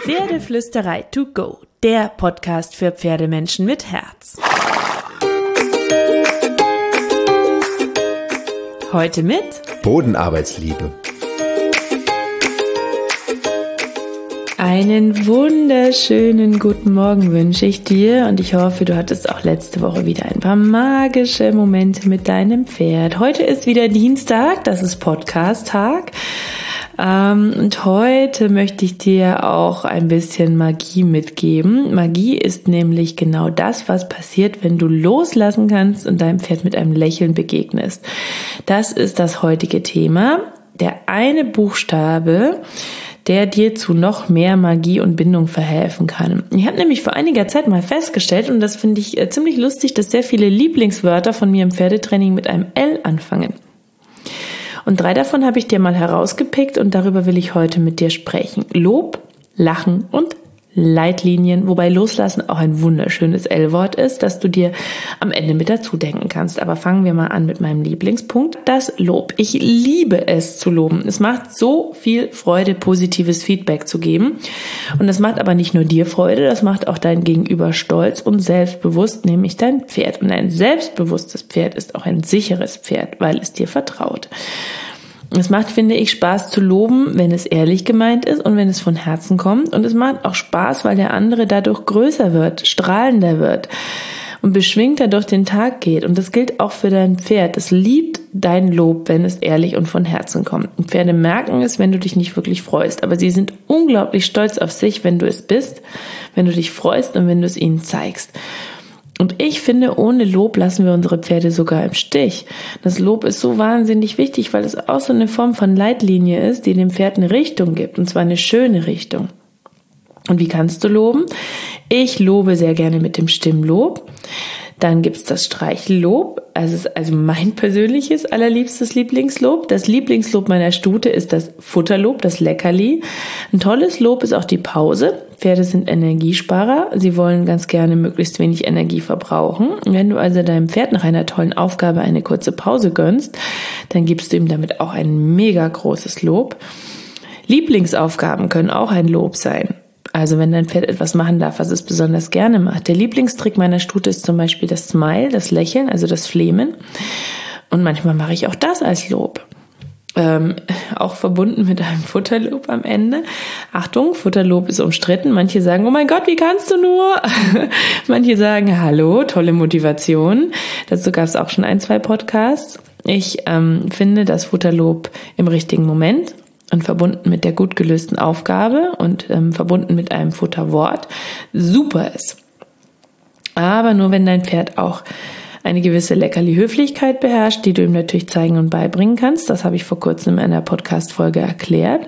Pferdeflüsterei to go, der Podcast für Pferdemenschen mit Herz. Heute mit Bodenarbeitsliebe. Einen wunderschönen guten Morgen wünsche ich dir und ich hoffe, du hattest auch letzte Woche wieder ein paar magische Momente mit deinem Pferd. Heute ist wieder Dienstag, das ist Podcast-Tag. Und heute möchte ich dir auch ein bisschen Magie mitgeben. Magie ist nämlich genau das, was passiert, wenn du loslassen kannst und deinem Pferd mit einem Lächeln begegnest. Das ist das heutige Thema. Der eine Buchstabe, der dir zu noch mehr Magie und Bindung verhelfen kann. Ich habe nämlich vor einiger Zeit mal festgestellt, und das finde ich ziemlich lustig, dass sehr viele Lieblingswörter von mir im Pferdetraining mit einem L anfangen. Und 3 davon habe ich dir mal herausgepickt und darüber will ich heute mit dir sprechen. Lob, Lachen und Leitlinien, wobei Loslassen auch ein wunderschönes L-Wort ist, das du dir am Ende mit dazu denken kannst. Aber fangen wir mal an mit meinem Lieblingspunkt, das Lob. Ich liebe es zu loben. Es macht so viel Freude, positives Feedback zu geben. Und das macht aber nicht nur dir Freude, das macht auch dein Gegenüber stolz und selbstbewusst, nämlich dein Pferd. Und ein selbstbewusstes Pferd ist auch ein sicheres Pferd, weil es dir vertraut. Es macht, finde ich, Spaß zu loben, wenn es ehrlich gemeint ist und wenn es von Herzen kommt. Und es macht auch Spaß, weil der andere dadurch größer wird, strahlender wird und beschwingter durch den Tag geht. Und das gilt auch für dein Pferd. Es liebt dein Lob, wenn es ehrlich und von Herzen kommt. Und Pferde merken es, wenn du dich nicht wirklich freust. Aber sie sind unglaublich stolz auf sich, wenn du es bist, wenn du dich freust und wenn du es ihnen zeigst. Und ich finde, ohne Lob lassen wir unsere Pferde sogar im Stich. Das Lob ist so wahnsinnig wichtig, weil es auch so eine Form von Leitlinie ist, die dem Pferd eine Richtung gibt, und zwar eine schöne Richtung. Und wie kannst du loben? Ich lobe sehr gerne mit dem Stimmlob. Dann gibt's das Streichellob, also mein persönliches, allerliebstes Lieblingslob. Das Lieblingslob meiner Stute ist das Futterlob, das Leckerli. Ein tolles Lob ist auch die Pause. Pferde sind Energiesparer, sie wollen ganz gerne möglichst wenig Energie verbrauchen. Wenn du also deinem Pferd nach einer tollen Aufgabe eine kurze Pause gönnst, dann gibst du ihm damit auch ein mega großes Lob. Lieblingsaufgaben können auch ein Lob sein. Also wenn dein Pferd etwas machen darf, was es besonders gerne macht. Der Lieblingstrick meiner Stute ist zum Beispiel das Smile, das Lächeln, also das Flehmen. Und manchmal mache ich auch das als Lob. Auch verbunden mit einem Futterlob am Ende. Achtung, Futterlob ist umstritten. Manche sagen, oh mein Gott, wie kannst du nur? Manche sagen, hallo, tolle Motivation. Dazu gab es auch schon 1-2 Podcasts. Ich finde das Futterlob im richtigen Moment und verbunden mit der gut gelösten Aufgabe und verbunden mit einem Futterwort super ist. Aber nur wenn dein Pferd auch eine gewisse Leckerli-Höflichkeit beherrscht, die du ihm natürlich zeigen und beibringen kannst. Das habe ich vor kurzem in einer Podcast-Folge erklärt.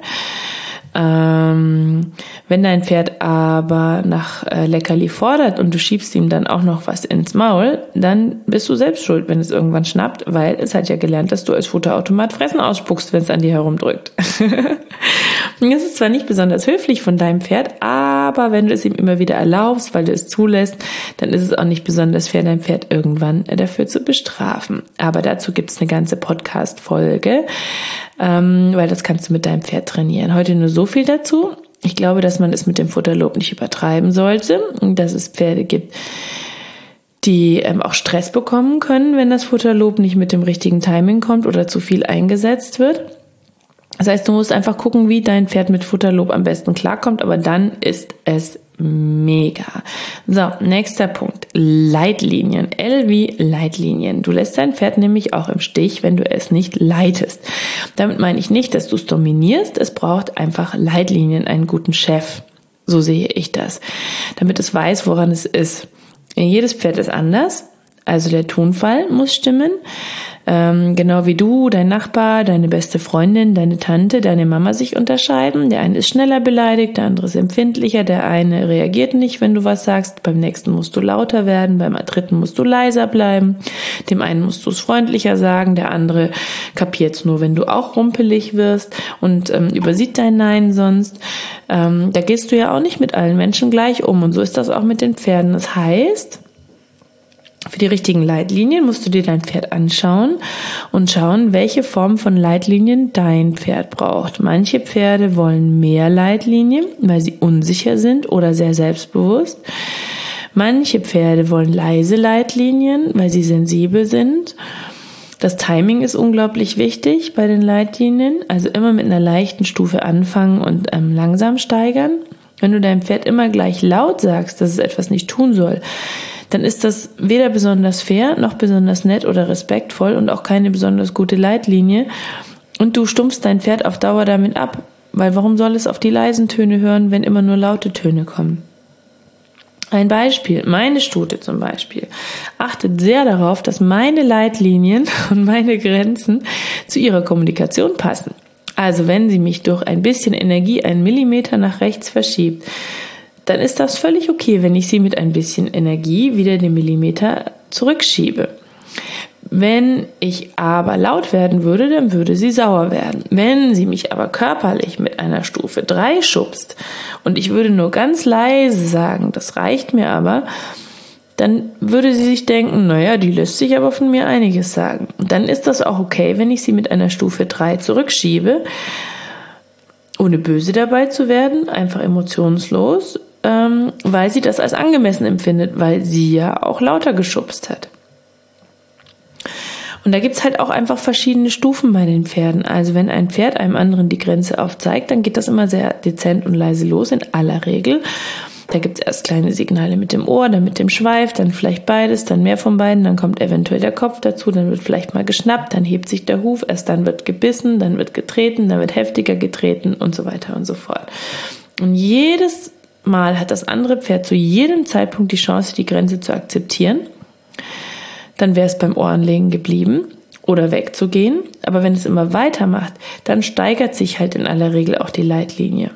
Wenn dein Pferd aber nach Leckerli fordert und du schiebst ihm dann auch noch was ins Maul, dann bist du selbst schuld, wenn es irgendwann schnappt, weil es hat ja gelernt, dass du als Futterautomat Fressen ausspuckst, wenn es an dir herumdrückt. Das ist zwar nicht besonders höflich von deinem Pferd, aber wenn du es ihm immer wieder erlaubst, weil du es zulässt, dann ist es auch nicht besonders fair, dein Pferd irgendwann dafür zu bestrafen. Aber dazu gibt es eine ganze Podcast-Folge, weil das kannst du mit deinem Pferd trainieren. Heute nur so viel dazu. Ich glaube, dass man es mit dem Futterlob nicht übertreiben sollte und dass es Pferde gibt, die auch Stress bekommen können, wenn das Futterlob nicht mit dem richtigen Timing kommt oder zu viel eingesetzt wird. Das heißt, du musst einfach gucken, wie dein Pferd mit Futterlob am besten klarkommt, aber dann ist es mega. So, nächster Punkt. Leitlinien. L wie Leitlinien. Du lässt dein Pferd nämlich auch im Stich, wenn du es nicht leitest. Damit meine ich nicht, dass du es dominierst. Es braucht einfach Leitlinien, einen guten Chef. So sehe ich das. Damit es weiß, woran es ist. Jedes Pferd ist anders. Also der Tonfall muss stimmen. Genau wie du, dein Nachbar, deine beste Freundin, deine Tante, deine Mama sich unterscheiden. Der eine ist schneller beleidigt, der andere ist empfindlicher, der eine reagiert nicht, wenn du was sagst. Beim nächsten musst du lauter werden, beim dritten musst du leiser bleiben. Dem einen musst du es freundlicher sagen, der andere kapiert es nur, wenn du auch rumpelig wirst und übersieht dein Nein sonst. Da gehst du ja auch nicht mit allen Menschen gleich um und so ist das auch mit den Pferden. Das heißt, Für die richtigen Leitlinien musst du dir dein Pferd anschauen und schauen, welche Form von Leitlinien dein Pferd braucht. Manche Pferde wollen mehr Leitlinien, weil sie unsicher sind oder sehr selbstbewusst. Manche Pferde wollen leise Leitlinien, weil sie sensibel sind. Das Timing ist unglaublich wichtig bei den Leitlinien, also immer mit einer leichten Stufe anfangen und langsam steigern. Wenn du deinem Pferd immer gleich laut sagst, dass es etwas nicht tun soll, dann ist das weder besonders fair, noch besonders nett oder respektvoll und auch keine besonders gute Leitlinie. Und du stumpfst dein Pferd auf Dauer damit ab, weil warum soll es auf die leisen Töne hören, wenn immer nur laute Töne kommen? Ein Beispiel, meine Stute zum Beispiel, achtet sehr darauf, dass meine Leitlinien und meine Grenzen zu ihrer Kommunikation passen. Also wenn sie mich durch ein bisschen Energie 1 Millimeter nach rechts verschiebt, dann ist das völlig okay, wenn ich sie mit ein bisschen Energie wieder den Millimeter zurückschiebe. Wenn ich aber laut werden würde, dann würde sie sauer werden. Wenn sie mich aber körperlich mit einer Stufe 3 schubst und ich würde nur ganz leise sagen, das reicht mir aber, dann würde sie sich denken, naja, die lässt sich aber von mir einiges sagen. Und dann ist das auch okay, wenn ich sie mit einer Stufe 3 zurückschiebe, ohne böse dabei zu werden, einfach emotionslos, weil sie das als angemessen empfindet, weil sie ja auch lauter geschubst hat. Und da gibt's halt auch einfach verschiedene Stufen bei den Pferden. Also wenn ein Pferd einem anderen die Grenze aufzeigt, dann geht das immer sehr dezent und leise los, in aller Regel. Da gibt's erst kleine Signale mit dem Ohr, dann mit dem Schweif, dann vielleicht beides, dann mehr von beiden, dann kommt eventuell der Kopf dazu, dann wird vielleicht mal geschnappt, dann hebt sich der Huf, erst dann wird gebissen, dann wird getreten, dann wird heftiger getreten und so weiter und so fort. Und jedes Mal hat das andere Pferd zu jedem Zeitpunkt die Chance, die Grenze zu akzeptieren. Dann wäre es beim Ohranlegen geblieben oder wegzugehen. Aber wenn es immer weitermacht, dann steigert sich halt in aller Regel auch die Leitlinie.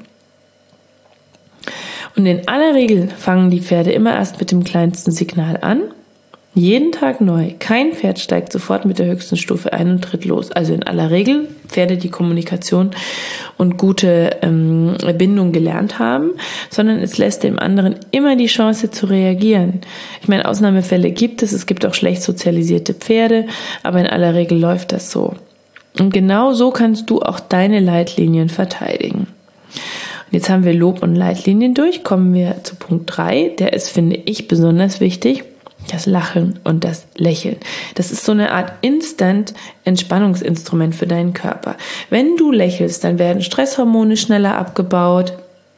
Und in aller Regel fangen die Pferde immer erst mit dem kleinsten Signal an. Jeden Tag neu. Kein Pferd steigt sofort mit der höchsten Stufe ein und tritt los. Also in aller Regel Pferde, die Kommunikation und gute Bindung gelernt haben, sondern es lässt dem anderen immer die Chance zu reagieren. Ich meine, Ausnahmefälle gibt es. Es gibt auch schlecht sozialisierte Pferde, aber in aller Regel läuft das so. Und genau so kannst du auch deine Leitlinien verteidigen. Und jetzt haben wir Lob und Leitlinien durch. Kommen wir zu Punkt 3. Der ist, finde ich, besonders wichtig. Das Lachen und das Lächeln. Das ist so eine Art Instant-Entspannungsinstrument für deinen Körper. Wenn du lächelst, dann werden Stresshormone schneller abgebaut.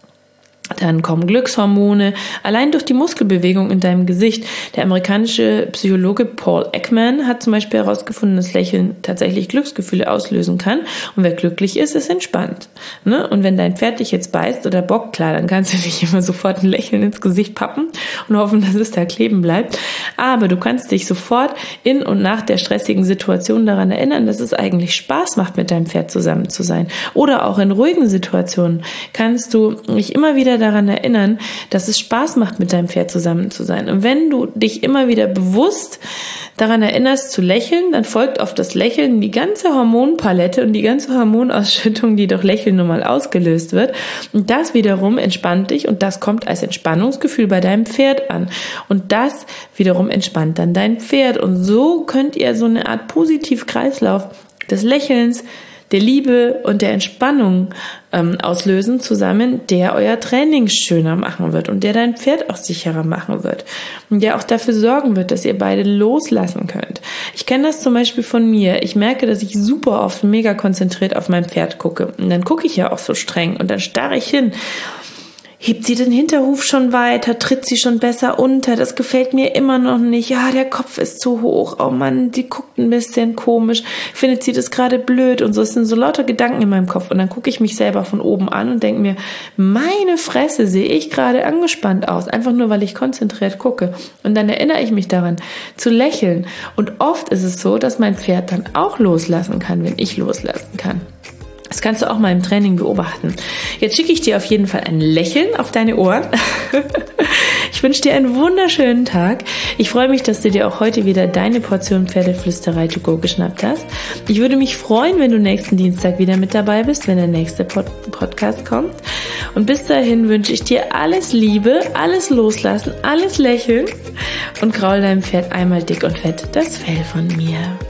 Dann kommen Glückshormone, allein durch die Muskelbewegung in deinem Gesicht. Der amerikanische Psychologe Paul Ekman hat zum Beispiel herausgefunden, dass Lächeln tatsächlich Glücksgefühle auslösen kann. Und wer glücklich ist, ist entspannt. Ne? Und wenn dein Pferd dich jetzt beißt oder bockt, klar, dann kannst du nicht immer sofort ein Lächeln ins Gesicht pappen und hoffen, dass es da kleben bleibt. Aber du kannst dich sofort in und nach der stressigen Situation daran erinnern, dass es eigentlich Spaß macht, mit deinem Pferd zusammen zu sein. Oder auch in ruhigen Situationen kannst du dich immer wieder daran erinnern, dass es Spaß macht, mit deinem Pferd zusammen zu sein. Und wenn du dich immer wieder bewusst daran erinnerst zu lächeln, dann folgt auf das Lächeln die ganze Hormonpalette und die ganze Hormonausschüttung, die durch Lächeln nun mal ausgelöst wird. Und das wiederum entspannt dich und das kommt als Entspannungsgefühl bei deinem Pferd an. Und das wiederum entspannt dann dein Pferd. Und so könnt ihr so eine Art Positivkreislauf des Lächelns, der Liebe und der Entspannung auslösen zusammen, der euer Training schöner machen wird und der dein Pferd auch sicherer machen wird und der auch dafür sorgen wird, dass ihr beide loslassen könnt. Ich kenne das zum Beispiel von mir. Ich merke, dass ich super oft mega konzentriert auf mein Pferd gucke und dann gucke ich ja auch so streng und dann starre ich hin. Hebt sie den Hinterhuf schon weiter? Tritt sie schon besser unter? Das gefällt mir immer noch nicht. Ja, der Kopf ist zu hoch. Oh Mann, die guckt ein bisschen komisch. Findet sie das gerade blöd? Und so, es sind so lauter Gedanken in meinem Kopf. Und dann gucke ich mich selber von oben an und denke mir, meine Fresse, sehe ich gerade angespannt aus. Einfach nur, weil ich konzentriert gucke. Und dann erinnere ich mich daran, zu lächeln. Und oft ist es so, dass mein Pferd dann auch loslassen kann, wenn ich loslassen kann. Das kannst du auch mal im Training beobachten. Jetzt schicke ich dir auf jeden Fall ein Lächeln auf deine Ohren. Ich wünsche dir einen wunderschönen Tag. Ich freue mich, dass du dir auch heute wieder deine Portion Pferdeflüsterei to go geschnappt hast. Ich würde mich freuen, wenn du nächsten Dienstag wieder mit dabei bist, wenn der nächste Podcast kommt. Und bis dahin wünsche ich dir alles Liebe, alles loslassen, alles lächeln und kraul deinem Pferd einmal dick und fett das Fell von mir.